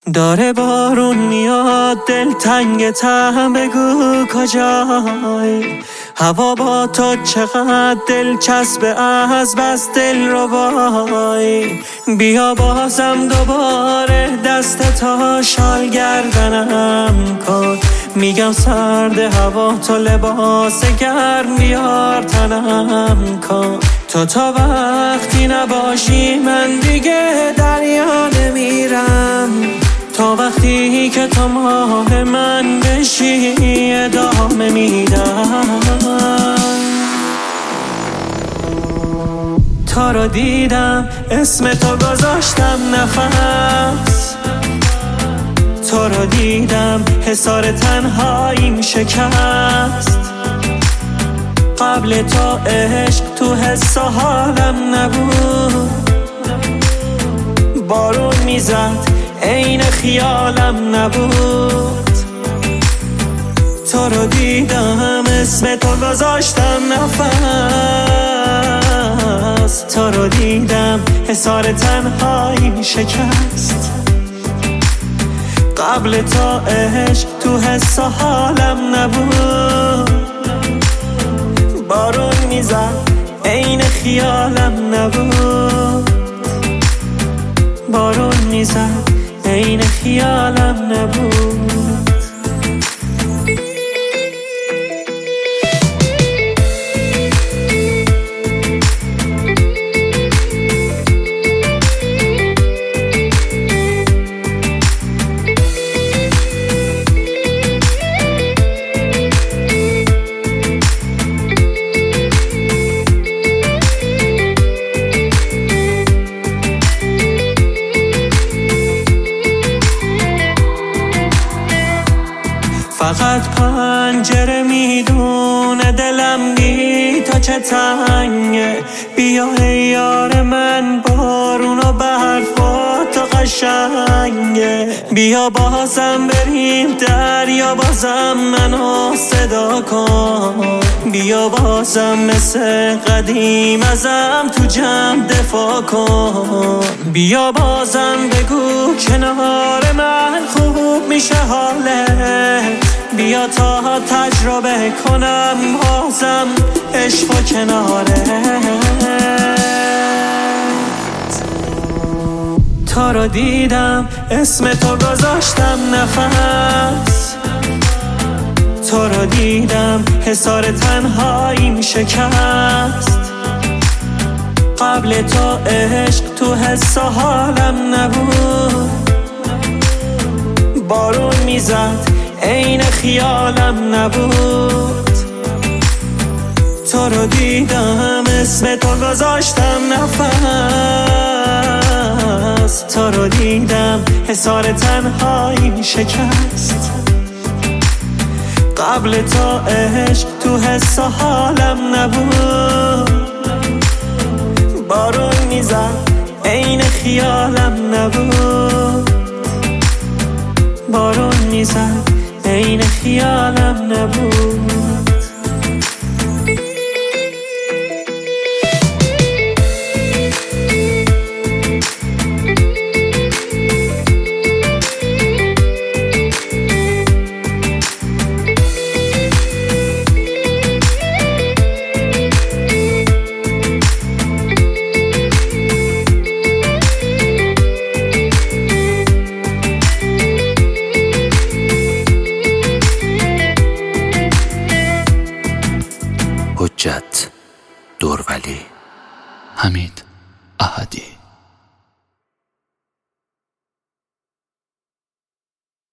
داره بارون میاد دل تنگتم، بگو کجایی؟ هوا با تو چقدر دلچسبه، از بس دل ربایی. بیا بازم دوباره دست تا شال گردنم کن، میگم سرد هوا تو لباس گرم بیار تنم کن. تو تا وقتی نباشی من دیگه دریا نمیرم، تا وقتی که تو ماه من بشی ادامه میدم. تو رو دیدم اسم تو گذاشتم نفس، تو رو دیدم حصار تنهاییم شکست. قبل تو عشق تو حس و حالم نبود، بارون میزد عین خیالم نبود. تو رو دیدم اسم تو گذاشتم نفس، تو رو دیدم حصار تنهایی شکست. قبل تو عشق تو حس و حالم نبود، بارون میزد عین خیالم نبود. بارون میزد عین خیالم نبود. فقط پنجره میدونه دلم بی تا چه تنگه. بیا ای یار من بارون و برفات و قشنگه. بیا بازم بریم دریا، بازم منو صدا کن. بیا بازم مثل قدیم ازم تو جمع دفاع کن. بیا بازم بگو کنار من خوب میشه حالت. بیا تا تجربه کنم بازم عشق و کنارت. تو رو دیدم اسم تو گذاشتم نفس، تو رو دیدم حصار تنهاییم شکست. قبل تو عشق تو حس و حالم نبود، بارون میزد عین خیالم نبود. تو رو دیدم اسم تو گذاشتم نفس، تو رو دیدم حصار تنهایی شکست. قبل تو عشق تو حس و حالم نبود، بارون میزد عین خیالم نبود. بارون میزد عین خیالم نبود. حجت دورولی، حمید احدی.